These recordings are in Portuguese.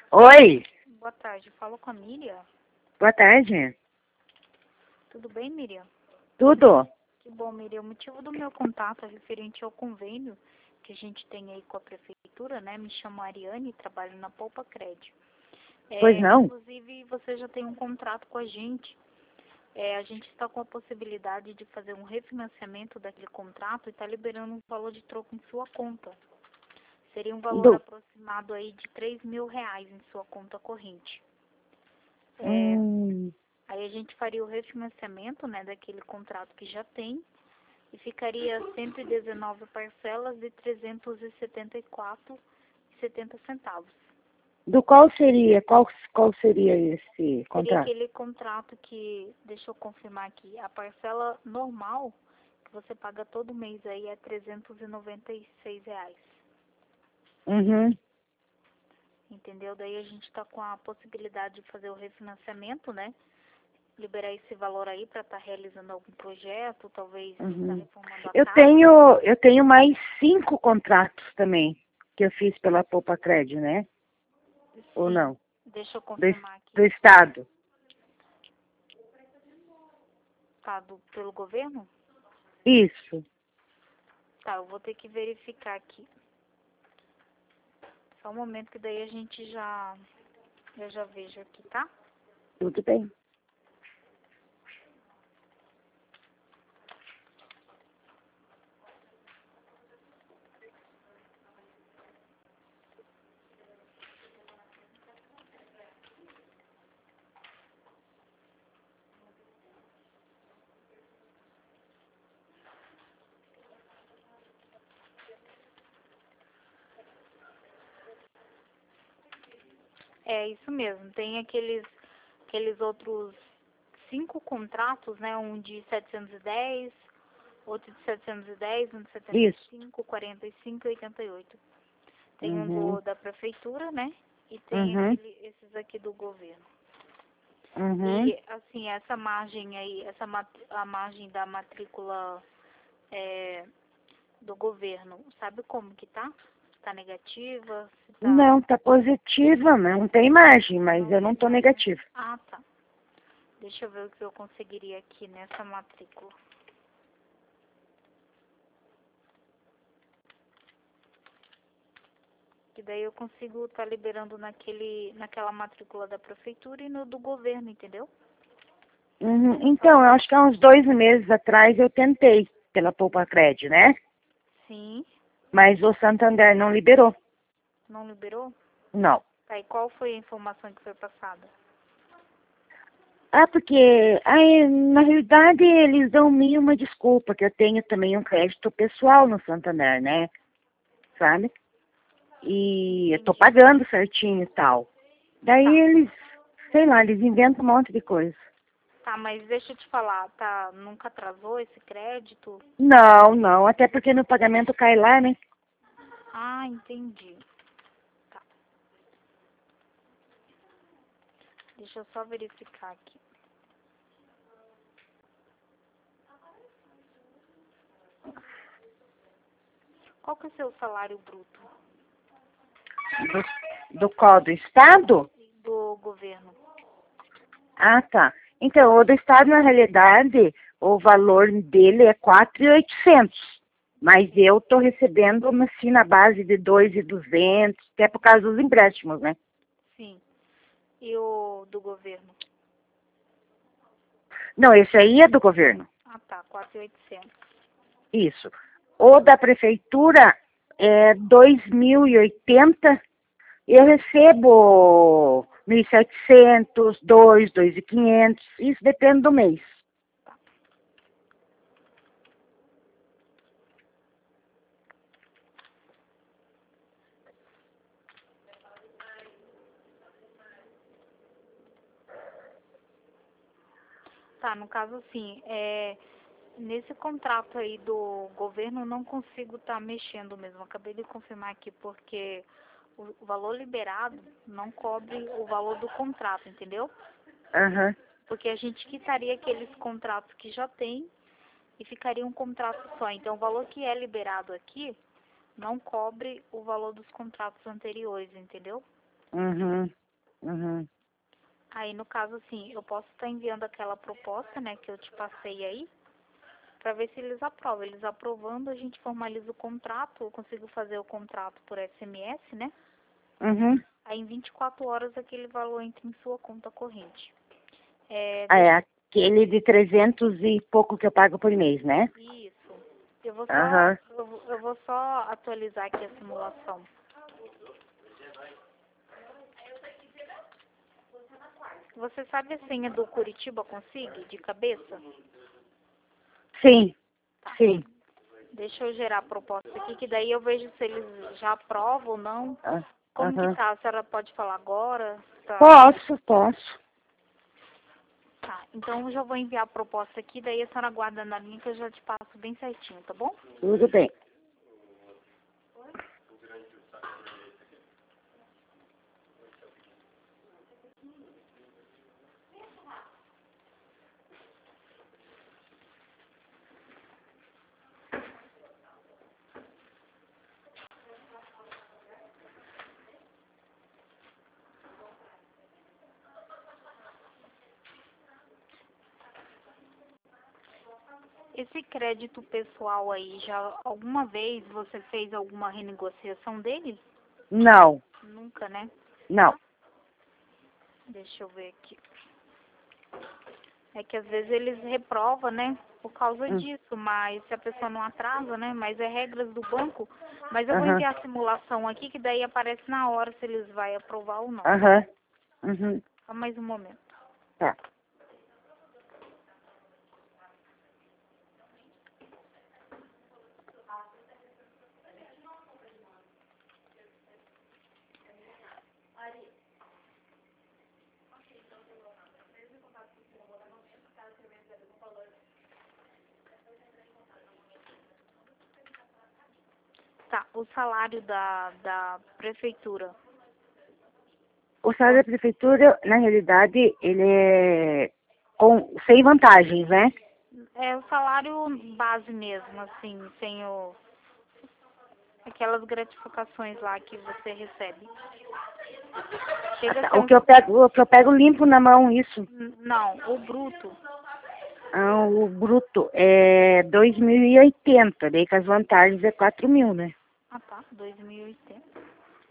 Oi, Boa tarde, falo com a Miriam. boa tarde. Tudo bem, Miriam? Tudo? Que bom, Miriam. O motivo do meu contato é referente ao convênio que a gente tem aí com a prefeitura, né? Me chamo Ariane, trabalho na Poupa Cred. Pois não? Inclusive, você já tem um contrato com a gente. A gente está com a possibilidade de fazer um refinanciamento daquele contrato e está liberando um valor de troco em sua conta. Seria um valor Do... aproximado aí de R$ 3.000 em sua conta corrente. Hum, Aí a gente faria o refinanciamento, né, daquele contrato que já tem e ficaria 119 parcelas de R$ 374,70. do qual seria? Qual seria esse Seria contrato? aquele contrato que, deixa eu confirmar aqui, a parcela normal que você paga todo mês aí é R$ 396, Uhum. entendeu? Daí a gente está com a possibilidade de fazer o refinanciamento, né? Liberar esse valor aí para estar realizando algum projeto, talvez estar Uhum. reformando a Eu casa. tenho, eu tenho mais 5 contratos também que eu fiz pela Poupa Cred, né? Ou Sim, não? deixa eu Do, confirmar do aqui. Estado. Tá, pelo governo? Isso. Tá, eu vou ter que verificar aqui. Só um momento que daí a gente eu já vejo aqui, tá? Tudo bem. É isso mesmo. Tem aqueles outros 5 contratos, né? Um de 710, outro de 710, um de Isso. 75, 45 e 88. Tem um Uhum. da prefeitura, né? E tem Uhum. esses aqui do governo. Uhum. E assim, essa margem aí, a margem da matrícula é, do governo, sabe como que tá? Tá negativa? Se tá, Não, tá positiva, não tem margem, mas não eu tem não tô margem. negativa. Ah, tá. Deixa eu ver o que eu conseguiria aqui nessa matrícula. Que daí eu consigo estar liberando naquela matrícula da prefeitura e no do governo, entendeu? Uhum. Só Então, eu que, acho que há uns 2 meses atrás eu tentei pela Poupa Cred, né? sim, Mas o Santander não liberou. não liberou? Não. Tá, e qual foi a informação que foi passada? Ah, porque aí, na realidade eles dão mil uma desculpa, que eu tenho também um crédito pessoal no Santander, né? Sabe? E eu tô Entendi. pagando certinho e tal. Daí Tá, eles, sei lá, eles inventam um monte de coisa. tá, mas deixa eu te falar, tá? Nunca atrasou esse crédito? Não, não, até porque no pagamento cai lá, né? Ah, entendi. Tá, deixa eu só verificar aqui. Qual que é o seu salário bruto Do qual? Do Estado? do governo? Ah, tá. Então, o do Estado, na realidade, o valor dele é 4.800. Mas eu estou recebendo, assim, na base de 2.200, até por causa dos empréstimos, né? Sim. E o do governo? Não, esse aí é do governo. Ah, tá, 4.800. Isso. O da prefeitura é 2.080. Eu recebo 1.700, 2.500. Isso depende do mês. Tá, no caso assim, nesse contrato aí do governo eu não consigo estar mexendo mesmo. Acabei de confirmar aqui porque o valor liberado não cobre o valor do contrato, entendeu? Aham. Porque a gente quitaria aqueles contratos que já tem e ficaria um contrato só. Então o valor que é liberado aqui não cobre o valor dos contratos anteriores, entendeu? Uhum. Uhum. Aí, no caso, assim, eu posso estar enviando aquela proposta, né, que eu te passei aí, para ver se eles aprovam. Eles aprovando, a gente formaliza o contrato, eu consigo fazer o contrato por SMS, né? Uhum. Aí, em 24 horas, aquele valor entra em sua conta corrente. Ah, é aquele de 300 e pouco que eu pago por mês, né? Isso. Eu vou só, Aham. eu vou só atualizar aqui a simulação. Você sabe a senha do Curitiba Consigue, de cabeça? Sim, sim. Deixa eu gerar a proposta aqui, que daí eu vejo se eles já aprovam ou não. Ah, Como que aham. tá? A senhora pode falar agora? Tá. Posso. Tá. Então eu já vou enviar a proposta aqui, daí a senhora aguarda na linha que eu já te passo bem certinho, tá bom? Tudo bem. Esse crédito pessoal aí, já alguma vez você fez alguma renegociação dele? Não, Nunca, né? não. Deixa eu ver aqui. É que às vezes eles reprovam, né? Por causa Hum, disso, mas se a pessoa não atrasa, né? Mas é regras do banco. Mas eu vou Aham, enviar a simulação aqui, que daí aparece na hora se eles vão aprovar ou não, tá bom? aham. Uhum. Só mais um momento. Tá. Tá, o salário da prefeitura. O salário da prefeitura, na realidade, ele é sem vantagens, né? É o salário base mesmo, assim, sem aquelas gratificações lá que você recebe. Chega a ser um. O que eu pego limpo na mão, isso. Não, o bruto. Ah, o bruto é 2.080, daí com as vantagens é 4.000, né? Ah, tá, 2.080.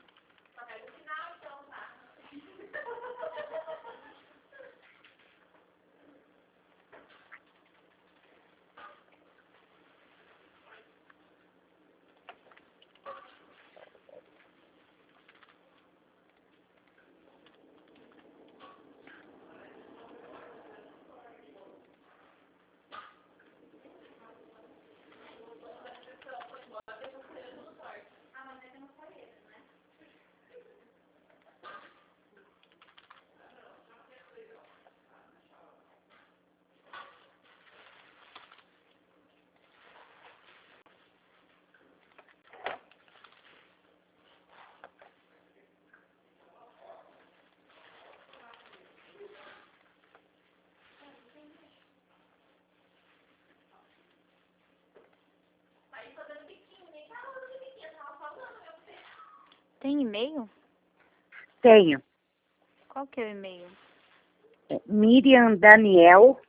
Tem e-mail? Tenho. Qual que é o e-mail? Miriam Daniel,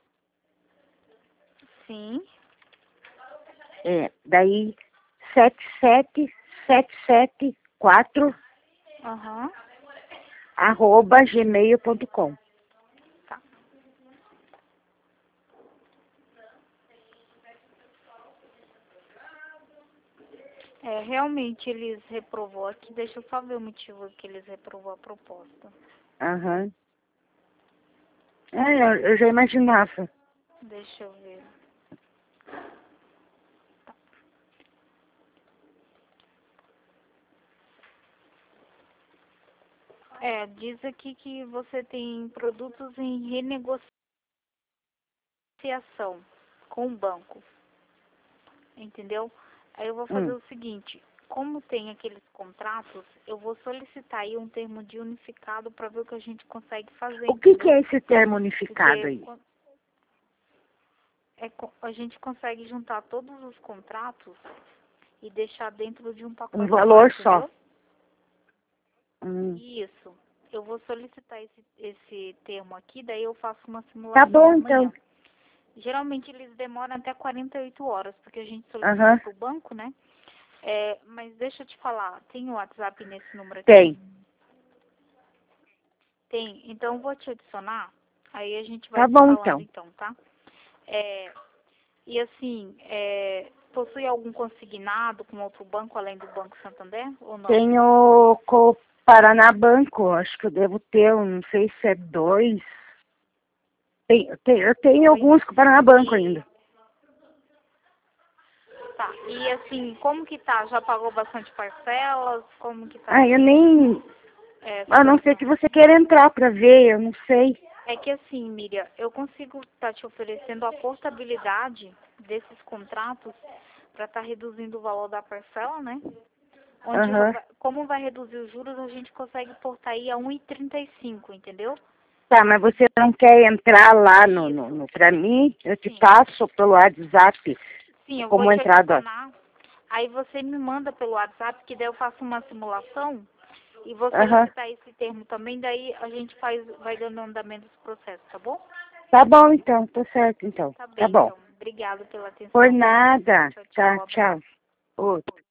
Sim. daí 77774 Aham. @gmail.com. Tá. É, realmente eles reprovou aqui. Deixa eu só ver o motivo que eles reprovou a proposta. Aham. Eu já imaginava. Deixa eu ver. É, diz aqui que você tem produtos em renegociação com o banco, entendeu? Aí eu vou fazer Hum. o seguinte, como tem aqueles contratos, eu vou solicitar aí um termo de unificado para ver o que a gente consegue fazer, O que entendeu? é esse termo unificado Porque aí? a gente consegue juntar todos os contratos e deixar dentro de um Um pacote só, valor só. entendeu? Isso. Eu vou solicitar esse termo aqui, daí eu faço uma simulação Tá bom, amanhã. então. Geralmente eles demoram até 48 horas, porque a gente solicita Aham. pro banco, né? Mas deixa eu te falar, tem o WhatsApp nesse número aqui? Tem. Tem. Então eu vou te adicionar, aí a gente vai Tá se bom, falando então. então, tá? E assim, possui algum consignado com outro banco além do Banco Santander ou não? Tenho com o Paraná Banco, acho que eu devo ter, não sei se é 2. Eu tenho alguns com o Paraná Banco ainda. Tá. E assim, como que tá? Já pagou bastante parcelas? Como que tá? Ah, eu nem... A não ser Situação? que você queira entrar pra ver, eu não sei. É que assim, Miriam, eu consigo estar te oferecendo a portabilidade desses contratos para estar reduzindo o valor da parcela, né? Onde, Aham. como vai reduzir os juros, a gente consegue portar aí a 1,35, entendeu? Tá, mas você não quer entrar lá Isso. pra mim? Eu te Sim. passo pelo WhatsApp Sim, eu vou como te entrada. adicionar. Aí você me manda pelo WhatsApp, que daí eu faço uma simulação e vou Aham. solicitar esse termo também, daí a gente vai dando andamento desse processo, tá bom? Tá bom, então. Tá certo, então. Tá Tá bem, bom. então. Obrigada pela Por atenção. nada. Tchau, Tá, tchau. Abraço. tchau. Outro.